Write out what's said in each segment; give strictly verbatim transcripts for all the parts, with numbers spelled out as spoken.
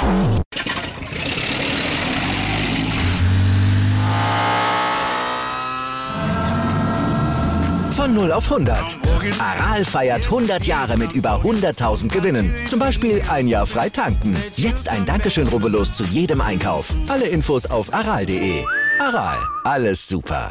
Von null auf hundert. Aral feiert hundert Jahre mit über hunderttausend Gewinnen. Zum Beispiel ein Jahr frei tanken. Jetzt ein Dankeschön, rubbellos zu jedem Einkauf. Alle Infos auf aral punkt de. Aral, alles super.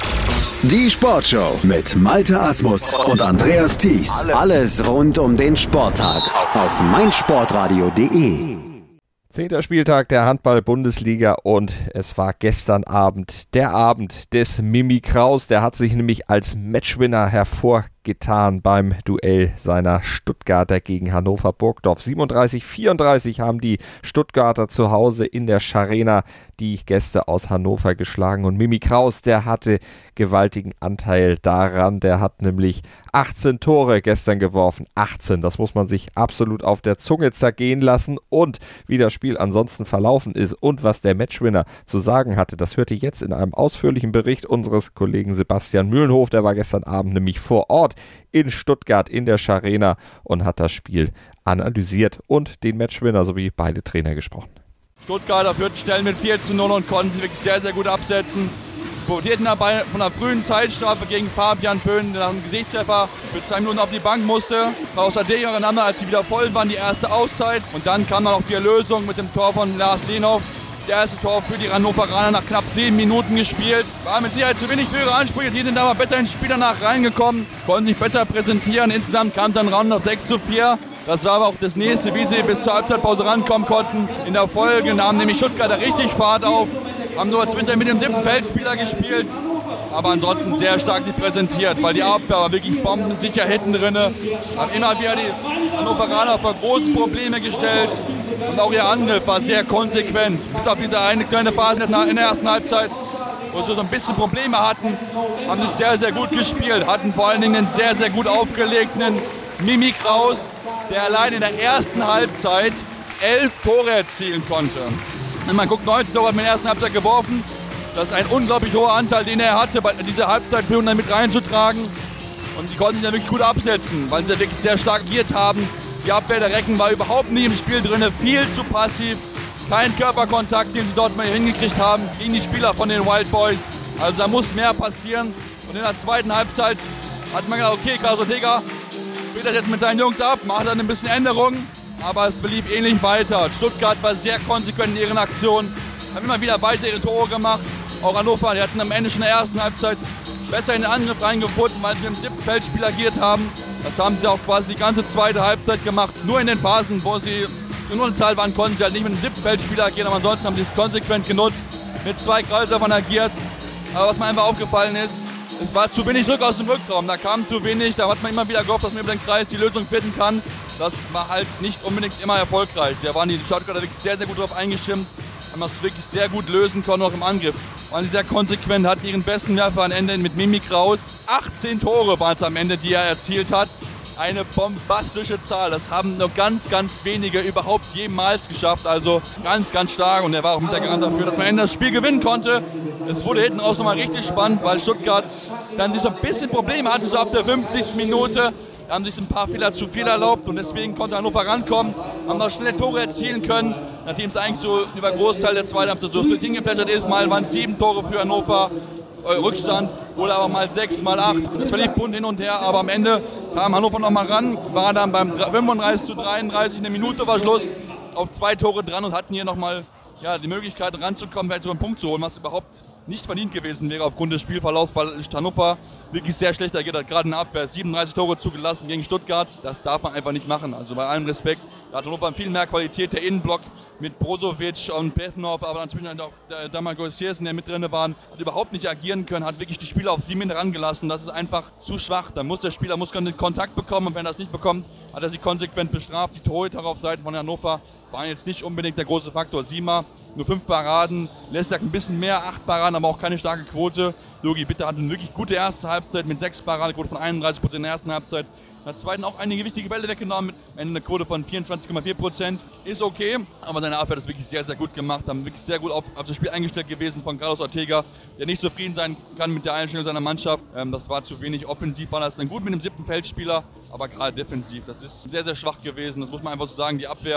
Die Sportshow mit Malte Asmus und Andreas Thies. Alles rund um den Sporttag auf meinsportradio punkt de. Zehnter Spieltag der Handball-Bundesliga und es war gestern Abend der Abend des Mimi Kraus. Der hat sich nämlich als Matchwinner hervorgetan beim Duell seiner Stuttgarter gegen Hannover Burgdorf. siebenunddreißig vierunddreißig haben die Stuttgarter zu Hause in der Scharena die Gäste aus Hannover geschlagen. Und Mimi Kraus, der hatte gewaltigen Anteil daran. Der hat nämlich achtzehn Tore gestern geworfen. achtzehn, das muss man sich absolut auf der Zunge zergehen lassen. Und wie das Spiel ansonsten verlaufen ist und was der Matchwinner zu sagen hatte, das hört ihr jetzt in einem ausführlichen Bericht unseres Kollegen Sebastian Mühlenhof. Der war gestern Abend nämlich vor Ort in Stuttgart in der Scharena und hat das Spiel analysiert und den Matchwinner sowie beide Trainer gesprochen. Stuttgarter führten schnell mit vier zu null und konnten sich wirklich sehr, sehr gut absetzen. Profitierten dabei von einer frühen Zeitstrafe gegen Fabian Böhn, der nach einem Gesichtstreffer für zwei Minuten auf die Bank musste. Raus hat der auseinander, als sie wieder voll waren, die erste Auszeit. Und dann kam dann auch die Erlösung mit dem Tor von Lars Lehnhoff. Das erste Tor für die Hannoveraner nach knapp sieben Minuten gespielt. War mit Sicherheit zu wenig für ihre Ansprüche. Die sind aber besser ins Spiel danach reingekommen, konnten sich besser präsentieren. Insgesamt kam dann Round auf sechs zu vier. Das war aber auch das nächste, wie sie bis zur Halbzeitpause rankommen konnten. In der Folge nahmen nämlich Stuttgarter richtig Fahrt auf. Haben nur als Winter mit dem siebten Feldspieler gespielt. Aber ansonsten sehr stark sich präsentiert, weil die Abwehr war wirklich bombensicher hinten drin. Haben immer wieder die Hannoveraner vor große Probleme gestellt. Und auch ihr Angriff war sehr konsequent. Bis auf diese eine kleine Phase in der ersten Halbzeit, wo sie so ein bisschen Probleme hatten, haben sie sehr, sehr gut gespielt. Hatten vor allen Dingen einen sehr, sehr gut aufgelegten Mimi Kraus, der allein in der ersten Halbzeit elf Tore erzielen konnte. Wenn man guckt, neunzehn Tore hat man in der ersten Halbzeit geworfen. Das ist ein unglaublich hoher Anteil, den er hatte, diese Halbzeitperiode dann mit reinzutragen. Und die konnten sich dann wirklich gut absetzen, weil sie ja wirklich sehr stark agiert haben. Die Abwehr der Recken war überhaupt nicht im Spiel drin, viel zu passiv. Kein Körperkontakt, den sie dort mal hingekriegt haben gegen die Spieler von den Wild Boys. Also da muss mehr passieren. Und in der zweiten Halbzeit hat man gedacht, okay, Klaus Ortega spielt das jetzt mit seinen Jungs ab, macht dann ein bisschen Änderungen. Aber es lief ähnlich weiter. Stuttgart war sehr konsequent in ihren Aktionen, haben immer wieder weiter ihre Tore gemacht. Auch Hannover, die hatten am Ende schon in der ersten Halbzeit besser in den Angriff reingefunden, weil sie mit dem siebten Feldspiel agiert haben. Das haben sie auch quasi die ganze zweite Halbzeit gemacht. Nur in den Phasen, wo sie zu Nullzahl waren, konnten sie halt nicht mit dem siebten Feldspieler agieren. Aber ansonsten haben sie es konsequent genutzt, mit zwei Kreisläufern agiert. Aber was mir einfach aufgefallen ist, es war zu wenig Druck aus dem Rückraum. Da kam zu wenig, da hat man immer wieder gehofft, dass man über den Kreis die Lösung finden kann. Das war halt nicht unbedingt immer erfolgreich. Da waren die Stuttgarter wirklich sehr, sehr gut drauf eingestimmt. Haben das wirklich sehr gut lösen können, auch im Angriff. Waren sie sehr konsequent, hatten ihren besten Werfer am Ende mit Mimi Kraus. achtzehn Tore waren es am Ende, die er erzielt hat. Eine bombastische Zahl. Das haben nur ganz, ganz wenige überhaupt jemals geschafft. Also ganz, ganz stark. Und er war auch mit der Garant dafür, dass man am Ende das Spiel gewinnen konnte. Es wurde hinten raus nochmal richtig spannend, weil Stuttgart dann sich so ein bisschen Probleme hatte, so ab der fünfzigsten Minute. Da haben sich ein paar Fehler zu viel erlaubt und deswegen konnte Hannover rankommen, haben noch schnell Tore erzielen können, nachdem es eigentlich so über den Großteil der zweiten Halbzeit so hingeplätschert ist. Mal waren es sieben Tore für Hannover äh, Rückstand oder aber mal sechs, mal acht. Das verlief bunt hin und her, aber am Ende kam Hannover noch mal ran, war dann beim fünfunddreißig zu dreiunddreißig, eine Minute war Schluss, auf zwei Tore dran und hatten hier nochmal ja, die Möglichkeit ranzukommen, vielleicht so einen Punkt zu holen, was überhaupt nicht verdient gewesen wäre aufgrund des Spielverlaufs, weil Hannover wirklich sehr schlecht agiert hat, gerade in der Abwehr. siebenunddreißig Tore zugelassen gegen Stuttgart, das darf man einfach nicht machen. Also bei allem Respekt, da hat Hannover viel mehr Qualität, der Innenblock mit Brozovic und Petnov, aber inzwischen auch der Damagos Siersen, der mit drin waren, hat überhaupt nicht agieren können, hat wirklich die Spieler auf sieben herangelassen. Das ist einfach zu schwach. Da muss der Spieler muss Kontakt bekommen und wenn er das nicht bekommt, hat er sich konsequent bestraft. Die Torhüter auf Seiten von Hannover waren jetzt nicht unbedingt der große Faktor. Siemer, nur fünf Paraden, Lessak ein bisschen mehr, acht Paraden, aber auch keine starke Quote. Logi Bitter hatte eine wirklich gute erste Halbzeit mit sechs Paraden, Quote von einunddreißig Prozent in der ersten Halbzeit. In der zweiten auch einige wichtige Bälle weggenommen, mit einer Quote von vierundzwanzig Komma vier Prozent. Ist okay, aber seine Abwehr hat das wirklich sehr, sehr gut gemacht. Haben wirklich sehr gut auf, auf das Spiel eingestellt gewesen von Carlos Ortega, der nicht zufrieden sein kann mit der Einstellung seiner Mannschaft. Ähm, das war zu wenig. Offensiv war das dann gut mit dem siebten Feldspieler, aber gerade defensiv, das ist sehr, sehr schwach gewesen. Das muss man einfach so sagen. Die Abwehr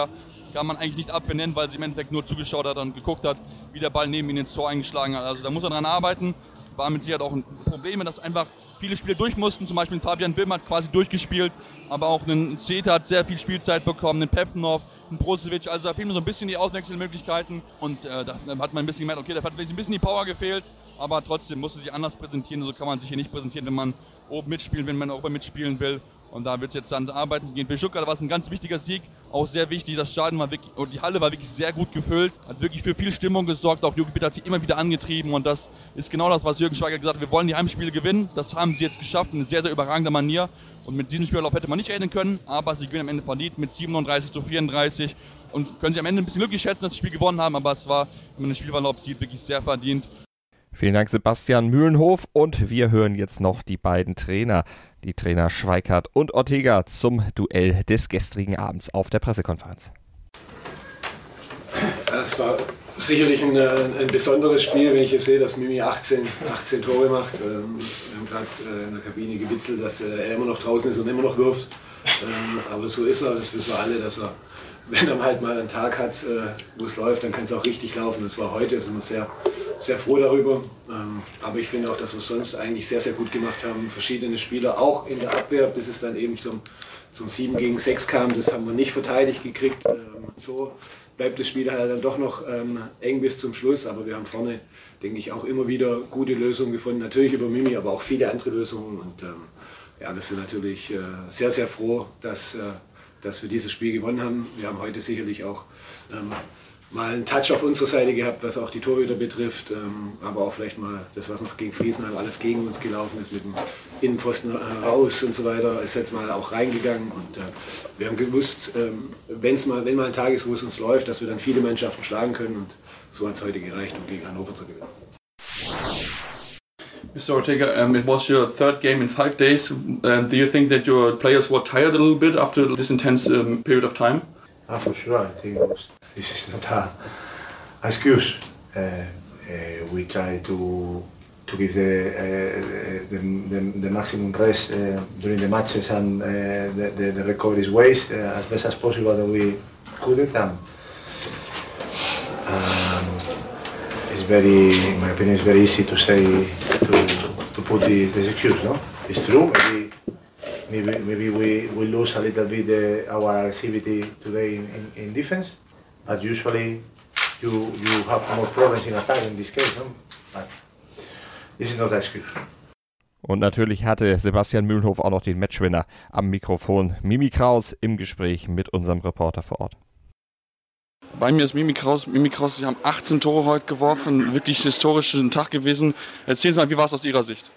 kann man eigentlich nicht Abwehr nennen, weil sie im Endeffekt nur zugeschaut hat und geguckt hat, wie der Ball neben ihnen ins Tor eingeschlagen hat. Also da muss er dran arbeiten. War mit Sicherheit auch ein Problem, dass einfach viele Spieler durch mussten. Zum Beispiel Fabian Bim hat quasi durchgespielt, aber auch ein Zeta hat sehr viel Spielzeit bekommen, ein Pevnov, ein Brozovic. Also da fehlen so ein bisschen die Auswechselmöglichkeiten. Und äh, da hat man ein bisschen gemerkt, okay, da hat ein bisschen die Power gefehlt. Aber trotzdem musste sich anders präsentieren. So kann man sich hier nicht präsentieren, wenn man oben mitspielen will, wenn man oben mitspielen will. Und da wird es jetzt dann arbeiten gehen. Für Stuttgart war es ein ganz wichtiger Sieg, auch sehr wichtig. Das Stadion war wirklich, und die Halle war wirklich sehr gut gefüllt, hat wirklich für viel Stimmung gesorgt. Auch Jogi Bitter hat sich immer wieder angetrieben und das ist genau das, was Jürgen Schweiger gesagt hat. Wir wollen die Heimspiele gewinnen. Das haben sie jetzt geschafft in einer sehr, sehr überragender Manier. Und mit diesem Spielverlauf hätte man nicht rechnen können, aber sie gewinnen am Ende verdient mit siebenunddreißig zu vierunddreißig und können sich am Ende ein bisschen glücklich schätzen, dass sie das Spiel gewonnen haben. Aber es war, wenn man den Spielverlauf sieht, wirklich sehr verdient. Vielen Dank, Sebastian Mühlenhof. Und wir hören jetzt noch die beiden Trainer, die Trainer Schweikart und Ortega, zum Duell des gestrigen Abends auf der Pressekonferenz. Es war sicherlich ein, ein besonderes Spiel, wenn ich hier sehe, dass Mimi achtzehn, achtzehn Tore macht. Wir haben gerade in der Kabine gewitzelt, dass er immer noch draußen ist und immer noch wirft. Aber so ist er, das wissen wir alle, dass er, wenn er halt mal einen Tag hat, wo es läuft, dann kann es auch richtig laufen. Das war heute, da sind wir sehr, sehr froh darüber. Aber ich finde auch, dass wir es sonst eigentlich sehr, sehr gut gemacht haben. Verschiedene Spieler, auch in der Abwehr, bis es dann eben zum, zum sieben gegen sechs kam. Das haben wir nicht verteidigt gekriegt. So bleibt das Spiel halt dann doch noch eng bis zum Schluss. Aber wir haben vorne, denke ich, auch immer wieder gute Lösungen gefunden. Natürlich über Mimi, aber auch viele andere Lösungen. Und ja, wir sind natürlich sehr, sehr froh, dass dass wir dieses Spiel gewonnen haben. Wir haben heute sicherlich auch ähm, mal einen Touch auf unserer Seite gehabt, was auch die Torhüter betrifft, ähm, aber auch vielleicht mal das, was noch gegen Friesenheim alles gegen uns gelaufen ist, mit dem Innenpfosten äh, raus und so weiter, ist jetzt mal auch reingegangen und äh, wir haben gewusst, ähm, wenn's mal, wenn mal ein Tag ist, wo es uns läuft, dass wir dann viele Mannschaften schlagen können und so hat es heute gereicht, um gegen Hannover zu gewinnen. Mister Ortega, um, it was your third game in five days. Um, do you think that your players were tired a little bit after this intense um, period of time? Ah, for sure. I think it was, this is not a, a excuse. Uh, uh, we try to to give the, uh, the, the, the maximum rest uh, during the matches and uh, the, the, the recovery ways uh, as best as possible that we could it. And, um, it's very, in my opinion, it's very easy to say. To, to put this, this excuse, no? It's true, maybe maybe, maybe we, we lose a little bit uh, our aggressivity today in, in, in defense, but usually you, you have more problems in attack in this case, no? But this is not an excuse. Und natürlich hatte Sebastian Mühlenhof auch noch den Matchwinner am Mikrofon. Mimi Kraus im Gespräch mit unserem Reporter vor Ort. Bei mir ist Mimi Kraus. Mimi Kraus, Sie haben achtzehn Tore heute geworfen, wirklich historischen Tag gewesen. Erzählen Sie mal, wie war es aus Ihrer Sicht?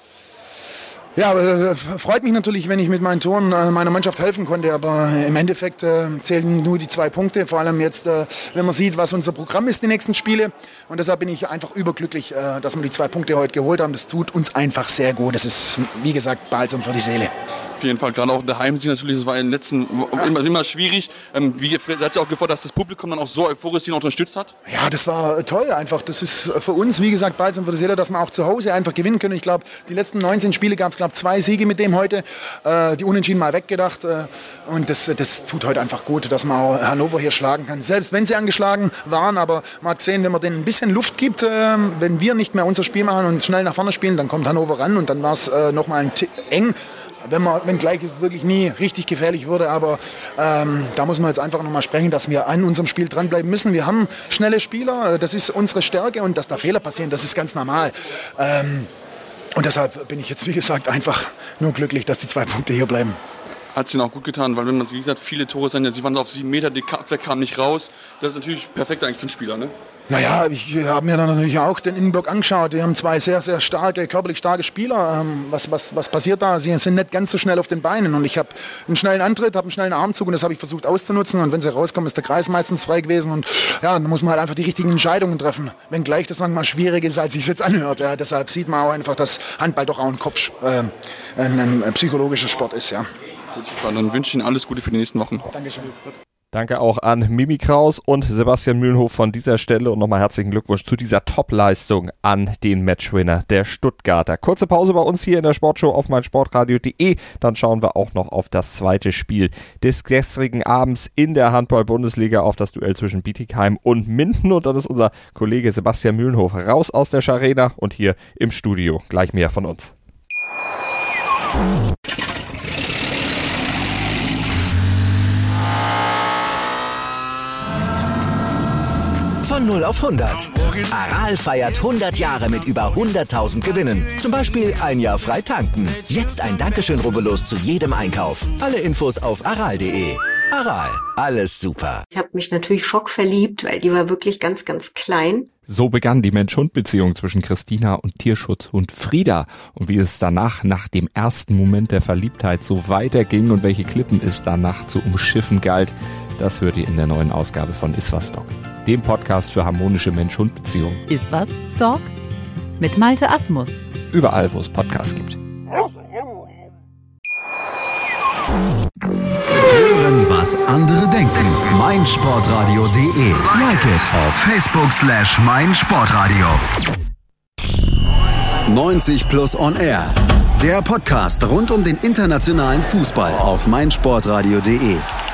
Ja, äh, freut mich natürlich, wenn ich mit meinen Toren äh, meiner Mannschaft helfen konnte, aber im Endeffekt äh, zählen nur die zwei Punkte, vor allem jetzt, äh, wenn man sieht, was unser Programm ist, die nächsten Spiele, und deshalb bin ich einfach überglücklich, äh, dass wir die zwei Punkte heute geholt haben. Das tut uns einfach sehr gut, das ist, wie gesagt, balsam für die Seele. Auf jeden Fall, gerade auch in der Heimsieg natürlich, das war in den letzten ja. immer, immer schwierig. Ähm, wie hat sich auch gefreut, dass das Publikum dann auch so euphorisch ihn unterstützt hat? Ja, das war toll einfach. Das ist für uns, wie gesagt, balsam für die Seele, dass wir auch zu Hause einfach gewinnen können. Ich glaube, die letzten neunzehn Spiele gab es, glaube ich, zwei Siege mit dem heute. Äh, die Unentschieden mal weggedacht. Äh, und das, das tut heute einfach gut, dass man auch Hannover hier schlagen kann. Selbst wenn sie angeschlagen waren, aber man hat gesehen, wenn man denen ein bisschen Luft gibt, äh, wenn wir nicht mehr unser Spiel machen und schnell nach vorne spielen, dann kommt Hannover ran und dann war es äh, nochmal ein Tick eng. Wenn man, wenn gleich es wirklich nie richtig gefährlich wurde, aber ähm, da muss man jetzt einfach nochmal sprechen, dass wir an unserem Spiel dranbleiben müssen. Wir haben schnelle Spieler, das ist unsere Stärke und dass da Fehler passieren, das ist ganz normal. Ähm, und deshalb bin ich jetzt, wie gesagt, einfach nur glücklich, dass die zwei Punkte hier bleiben. Hat es Ihnen auch gut getan, weil wenn man, wie gesagt, viele Tore sind, ja, Sie waren auf sieben Meter, die Abwehr kam nicht raus. Das ist natürlich perfekt eigentlich für einen Spieler, ne? Naja, ich habe mir dann natürlich auch den Innenblock angeschaut. Wir haben zwei sehr, sehr starke, körperlich starke Spieler. Was, was, was passiert da? Sie sind nicht ganz so schnell auf den Beinen. Und ich habe einen schnellen Antritt, habe einen schnellen Armzug und das habe ich versucht auszunutzen. Und wenn sie rauskommen, ist der Kreis meistens frei gewesen. Und ja, dann muss man halt einfach die richtigen Entscheidungen treffen. Wenngleich das manchmal schwierig ist, als sich jetzt anhört. Ja, deshalb sieht man auch einfach, dass Handball doch auch ein Kopf, äh, ein, ein psychologischer Sport ist. Ja. Gut, dann wünsche ich Ihnen alles Gute für die nächsten Wochen. Dankeschön. Danke auch an Mimi Kraus und Sebastian Mühlenhof von dieser Stelle und nochmal herzlichen Glückwunsch zu dieser Top-Leistung an den Matchwinner der Stuttgarter. Kurze Pause bei uns hier in der Sportshow auf meinsportradio punkt de. Dann schauen wir auch noch auf das zweite Spiel des gestrigen Abends in der Handball-Bundesliga, auf das Duell zwischen Bietigheim und Minden. Und dann ist unser Kollege Sebastian Mühlenhof raus aus der Scharena und hier im Studio. Gleich mehr von uns. Von null auf hundert. Aral feiert hundert Jahre mit über hunderttausend Gewinnen. Zum Beispiel ein Jahr frei tanken. Jetzt ein Dankeschön, rubbellos zu jedem Einkauf. Alle Infos auf aral punkt de. Aral, alles super. Ich habe mich natürlich schockverliebt, weil die war wirklich ganz, ganz klein. So begann die Mensch-Hund-Beziehung zwischen Christina und Tierschutzhund Frieda. Und wie es danach, nach dem ersten Moment der Verliebtheit, so weiterging und welche Klippen es danach zu umschiffen galt, das hört ihr in der neuen Ausgabe von Iswas Dog, dem Podcast für harmonische Mensch-Hund-Beziehungen. Iswas Dog mit Malte Asmus. Überall, wo es Podcasts gibt. Hören, was andere denken. meinsportradio punkt de. Like it auf Facebook slash meinsportradio. neunzig plus on air. Der Podcast rund um den internationalen Fußball auf meinsportradio punkt de.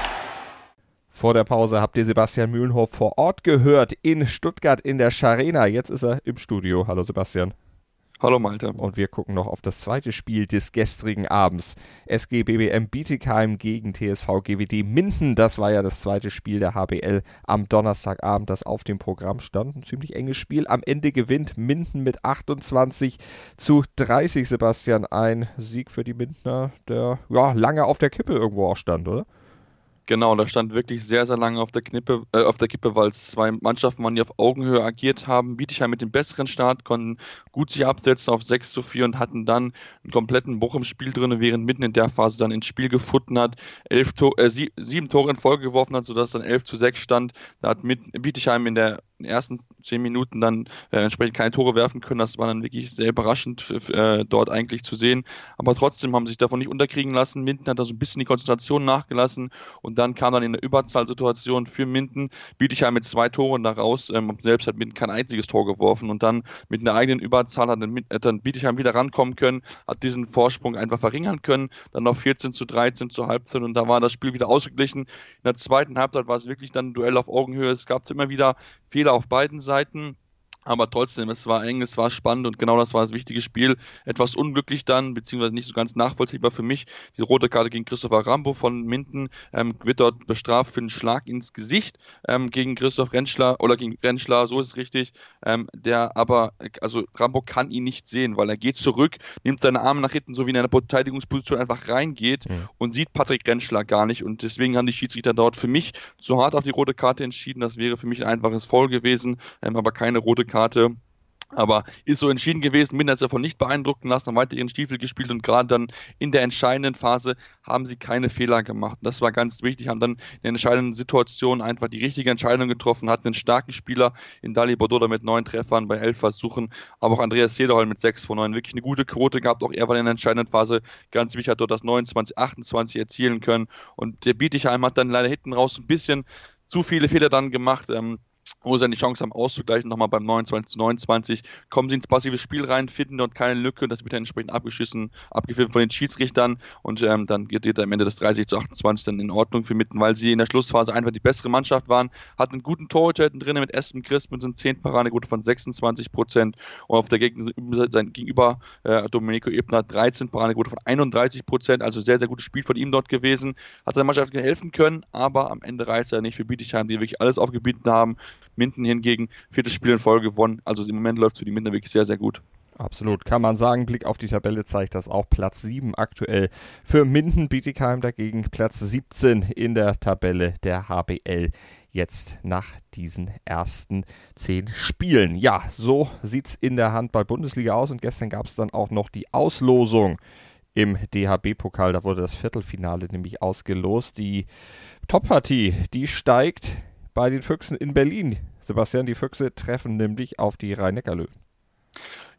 Vor der Pause habt ihr Sebastian Mühlenhof vor Ort gehört in Stuttgart in der Scharena. Jetzt ist er im Studio. Hallo Sebastian. Hallo Malte. Und wir gucken noch auf das zweite Spiel des gestrigen Abends. S G B B M Bietigheim gegen T S V G W D Minden. Das war ja das zweite Spiel der H B L am Donnerstagabend, das auf dem Programm stand. Ein ziemlich enges Spiel. Am Ende gewinnt Minden mit achtundzwanzig zu dreißig, Sebastian. Ein Sieg für die Mindener, der ja lange auf der Kippe irgendwo auch stand, oder? Genau, da stand wirklich sehr, sehr lange auf der Knippe, äh, auf der Kippe, weil es zwei Mannschaften waren, die auf Augenhöhe agiert haben. Bietigheim mit dem besseren Start, konnten gut sich absetzen auf sechs zu vier und hatten dann einen kompletten Bruch im Spiel drin, während mitten in der Phase dann ins Spiel gefunden hat, elf Tor, äh, sie, sieben Tore in Folge geworfen hat, sodass dann elf zu sechs stand. Da hat mit Bietigheim in der in den ersten zehn Minuten dann äh, entsprechend keine Tore werfen können. Das war dann wirklich sehr überraschend äh, dort eigentlich zu sehen. Aber trotzdem haben sie sich davon nicht unterkriegen lassen. Minden hat da so ein bisschen die Konzentration nachgelassen und dann kam dann in der Überzahlsituation für Minden Bietigheim mit zwei Toren da raus. Ähm, selbst hat Minden kein einziges Tor geworfen und dann mit einer eigenen Überzahl hat dann, hat dann Bietigheim wieder rankommen können, hat diesen Vorsprung einfach verringern können. Dann noch vierzehn zu dreizehn zur Halbzeit und da war das Spiel wieder ausgeglichen. In der zweiten Halbzeit war es wirklich dann ein Duell auf Augenhöhe. Es gab immer wieder Fehler auf beiden Seiten, aber trotzdem, es war eng, es war spannend und genau das war das wichtige Spiel. Etwas unglücklich dann, beziehungsweise nicht so ganz nachvollziehbar für mich. Die rote Karte gegen Christopher Rambo von Minden ähm, wird dort bestraft für einen Schlag ins Gesicht ähm, gegen Christoph Rentschler oder gegen Rentschler, so ist es richtig. Ähm, der aber, also Rambo kann ihn nicht sehen, weil er geht zurück, nimmt seine Arme nach hinten, so wie in einer Verteidigungsposition einfach reingeht mhm. und sieht Patrick Rentschler gar nicht und deswegen haben die Schiedsrichter dort für mich zu hart auf die rote Karte entschieden. Das wäre für mich ein einfaches Foul gewesen, ähm, aber keine rote Karte. Karte. Aber ist so entschieden gewesen, Minden hat sich davon nicht beeindrucken lassen, haben weiter ihren Stiefel gespielt und gerade dann in der entscheidenden Phase haben sie keine Fehler gemacht. Das war ganz wichtig, haben dann in der entscheidenden Situation einfach die richtige Entscheidung getroffen, hatten einen starken Spieler in Dali Bododa mit neun Treffern bei elf Versuchen, aber auch Andreas Sederholm mit sechs von neun, wirklich eine gute Quote gehabt, auch er war in der entscheidenden Phase ganz wichtig, hat dort das neunundzwanzig achtundzwanzig erzielen können und der Bietigheim hat dann leider hinten raus ein bisschen zu viele Fehler dann gemacht, ähm, wo sie dann die Chance haben auszugleichen, nochmal beim neunundzwanzig zu neunundzwanzig, kommen sie ins passive Spiel rein, finden dort keine Lücke, das wird dann entsprechend abgeschissen, abgepfiffen von den Schiedsrichtern und ähm, dann geht am Ende das dreißig zu achtundzwanzig dann in Ordnung für Minden, weil sie in der Schlussphase einfach die bessere Mannschaft waren, hatten einen guten Torhüter drin mit Espen Christ mit seiner zehn Paradequote von sechsundzwanzig Prozent und auf der Gegner, sein Gegenüber äh, Domenico Ebner dreizehn Paradequote von einunddreißig Prozent, also sehr, sehr gutes Spiel von ihm dort gewesen, hat der Mannschaft helfen können, aber am Ende reicht er nicht für Bietigheim, die wirklich alles aufgebieten haben. Minden hingegen viertes Spiel in Folge gewonnen. Also im Moment läuft es für die Mindener wirklich sehr, sehr gut. Absolut, kann man sagen. Blick auf die Tabelle zeigt das auch. Platz sieben aktuell für Minden. Bietigheim dagegen Platz siebzehn in der Tabelle der H B L. Jetzt nach diesen ersten zehn Spielen. Ja, so sieht es in der Handball-Bundesliga aus. Und gestern gab es dann auch noch die Auslosung im D H B-Pokal. Da wurde das Viertelfinale nämlich ausgelost. Die Top-Partie, die steigt bei den Füchsen in Berlin. Sebastian, die Füchse treffen nämlich auf die Rhein-Neckar-Löwen.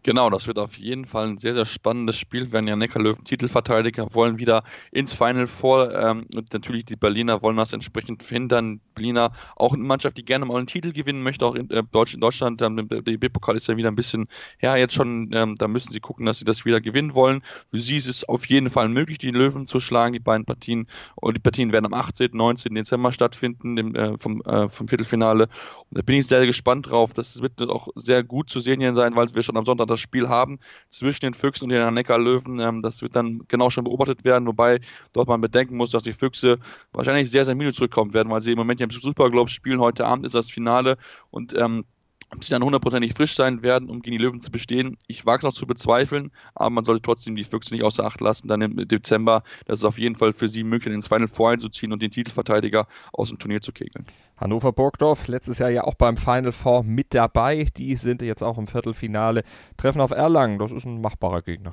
Genau, das wird auf jeden Fall ein sehr, sehr spannendes Spiel. Werden ja Neckarlöwen Titelverteidiger, wollen wieder ins Final Four. Ähm, und natürlich die Berliner wollen das entsprechend verhindern. Berliner auch eine Mannschaft, die gerne mal einen Titel gewinnen möchte, auch in, äh, Deutsch, in Deutschland. Ähm, der D E B-Pokal ist ja wieder ein bisschen, ja, jetzt schon, ähm, da müssen sie gucken, dass sie das wieder gewinnen wollen. Für sie ist es auf jeden Fall möglich, die Löwen zu schlagen, die beiden Partien. Und die Partien werden am achtzehnten, neunzehnten Dezember stattfinden, dem, äh, vom, äh, vom Viertelfinale. Und da bin ich sehr, sehr gespannt drauf. Das wird auch sehr gut zu sehen hier sein, weil wir schon am Sonntag das Spiel haben zwischen den Füchsen und den Neckarlöwen. Ähm, das wird dann genau schon beobachtet werden, wobei dort man bedenken muss, dass die Füchse wahrscheinlich sehr, sehr müde zurückkommen werden, weil sie im Moment ja im Super Globe spielen. Heute Abend ist das Finale und ähm, ob sie dann hundertprozentig frisch sein werden, um gegen die Löwen zu bestehen. Ich wage es noch zu bezweifeln, aber man sollte trotzdem die Füchse nicht außer Acht lassen. Dann im Dezember, das ist auf jeden Fall für sie möglich, ins Final Four einzuziehen und den Titelverteidiger aus dem Turnier zu kegeln. Hannover-Burgdorf, letztes Jahr ja auch beim Final Four mit dabei. Die sind jetzt auch im Viertelfinale. Treffen auf Erlangen, das ist ein machbarer Gegner.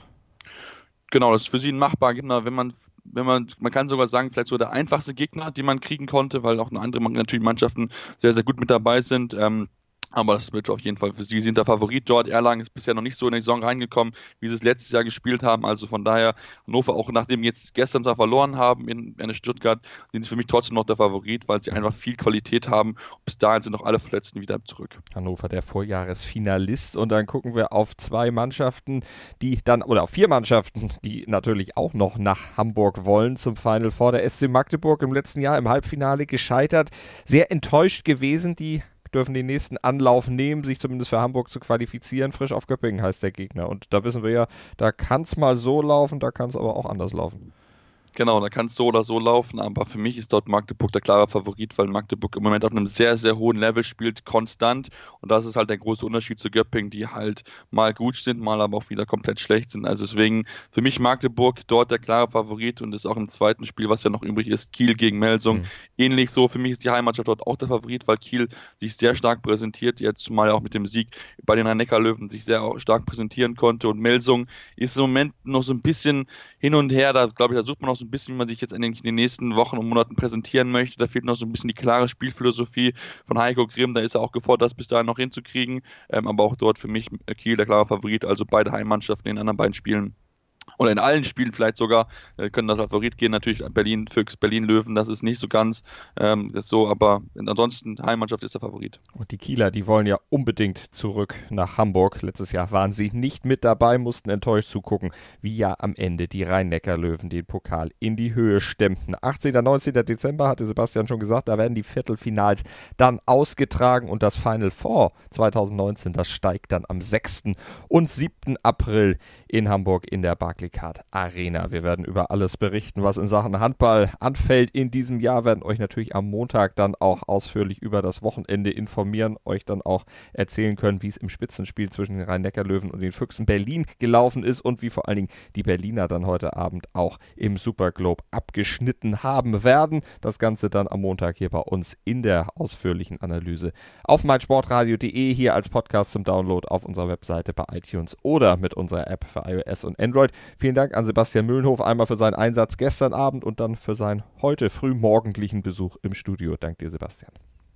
Genau, das ist für sie ein machbarer Gegner, wenn man wenn man, man kann sogar sagen, vielleicht so der einfachste Gegner, den man kriegen konnte, weil auch andere natürlich Mannschaften sehr, sehr gut mit dabei sind. Ähm, Aber das wird auf jeden Fall für sie, sie sind der Favorit dort. Erlangen ist bisher noch nicht so in die Saison reingekommen, wie sie es letztes Jahr gespielt haben. Also von daher, Hannover, auch nachdem wir jetzt gestern zwar verloren haben in, in Stuttgart, sind sie für mich trotzdem noch der Favorit, weil sie einfach viel Qualität haben. Bis dahin sind noch alle Verletzten wieder zurück. Hannover, der Vorjahresfinalist. Und dann gucken wir auf zwei Mannschaften, die dann, oder auf vier Mannschaften, die natürlich auch noch nach Hamburg wollen zum Final Four. Der S C Magdeburg im letzten Jahr im Halbfinale gescheitert. Sehr enttäuscht gewesen, die dürfen den nächsten Anlauf nehmen, sich zumindest für Hamburg zu qualifizieren. Frisch auf Göppingen heißt der Gegner. Und da wissen wir ja, da kann es mal so laufen, da kann es aber auch anders laufen. Genau, da kann es so oder so laufen, aber für mich ist dort Magdeburg der klare Favorit, weil Magdeburg im Moment auf einem sehr, sehr hohen Level spielt, konstant, und das ist halt der große Unterschied zu Göppingen, die halt mal gut sind, mal aber auch wieder komplett schlecht sind. Also deswegen für mich Magdeburg dort der klare Favorit und ist auch im zweiten Spiel, was ja noch übrig ist, Kiel gegen Melsung. Mhm. Ähnlich so, für mich ist die Heimatmannschaft dort auch der Favorit, weil Kiel sich sehr stark präsentiert, jetzt zumal auch mit dem Sieg bei den Rhein-Neckar-Löwen sich sehr stark präsentieren konnte, und Melsung ist im Moment noch so ein bisschen hin und her, da glaube ich, da sucht man noch so ein bisschen, wie man sich jetzt in den, in den nächsten Wochen und Monaten präsentieren möchte. Da fehlt noch so ein bisschen die klare Spielphilosophie von Heiko Grimm. Da ist er auch gefordert, das bis dahin noch hinzukriegen. Ähm, aber auch dort für mich Kiel der klare Favorit. Also beide Heimmannschaften in den anderen beiden Spielen, oder in allen Spielen vielleicht sogar, äh, können das Favorit gehen. Natürlich Berlin Füchs, Berlin Löwen, das ist nicht so ganz ähm, das ist so, aber ansonsten Heimmannschaft ist der Favorit. Und die Kieler, die wollen ja unbedingt zurück nach Hamburg. Letztes Jahr waren sie nicht mit dabei, mussten enttäuscht zugucken, wie ja am Ende die Rhein-Neckar-Löwen den Pokal in die Höhe stemmten. achtzehnten, neunzehnten Dezember, hatte Sebastian schon gesagt, da werden die Viertelfinals dann ausgetragen, und das Final Four zwanzig neunzehn, das steigt dann am sechsten und siebten April in Hamburg in der Barclaycard Arena. Wir werden über alles berichten, was in Sachen Handball anfällt in diesem Jahr, werden euch natürlich am Montag dann auch ausführlich über das Wochenende informieren, euch dann auch erzählen können, wie es im Spitzenspiel zwischen den Rhein-Neckar-Löwen und den Füchsen Berlin gelaufen ist und wie vor allen Dingen die Berliner dann heute Abend auch im Super Globe abgeschnitten haben werden. Das Ganze dann am Montag hier bei uns in der ausführlichen Analyse auf meinsportradio punkt de, hier als Podcast zum Download auf unserer Webseite, bei iTunes oder mit unserer App für iOS und Android. Vielen Dank an Sebastian Mühlenhof einmal für seinen Einsatz gestern Abend und dann für seinen heute frühmorgendlichen Besuch im Studio. Dank dir, Sebastian.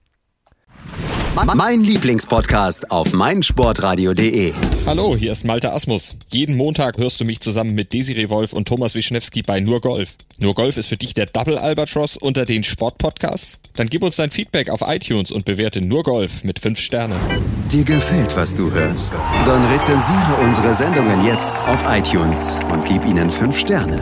Mein Lieblingspodcast auf meinsportradio punkt de. Hallo, hier ist Malte Asmus. Jeden Montag hörst du mich zusammen mit Desiree Wolf und Thomas Wischnewski bei Nur Golf. Nur Golf ist für dich der Double Albatross unter den Sportpodcasts? Dann gib uns dein Feedback auf iTunes und bewerte Nur Golf mit fünf Sternen. Dir gefällt, was du hörst? Dann rezensiere unsere Sendungen jetzt auf iTunes und gib ihnen fünf Sterne.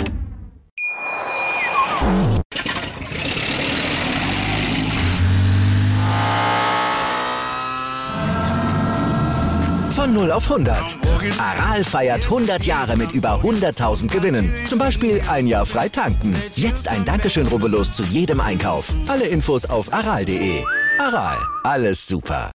Von null auf hundert. Aral feiert hundert Jahre mit über hunderttausend Gewinnen. Zum Beispiel ein Jahr frei tanken. Jetzt ein Dankeschön, rubbellos zu jedem Einkauf. Alle Infos auf aral punkt de. Aral, alles super.